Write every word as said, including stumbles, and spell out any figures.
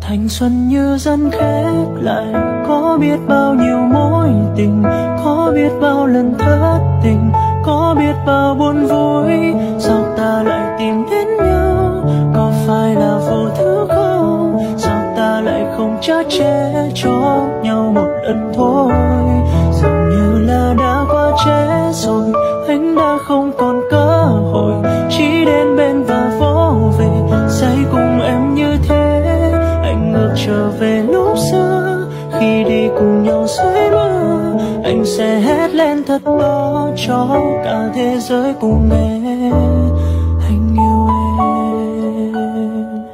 Thanh xuân như dần khép lại, có biết bao nhiêu mối tình, có biết bao lần thất tình, có biết bao buồn vui. Sao ta lại tìm đến nhau, có phải là vô thứ không? Sao ta lại không chở che cho nhau một lần thôi? Dường như là đã quá trễ rồi, anh đã không còn cơ hội, chỉ đến bên và vô về, say cùng em như thế. Anh ngược trở về lúc xưa, khi đi cùng nhau dưới mưa, anh sẽ hét lên thật to cho cả thế giới cùng nghe.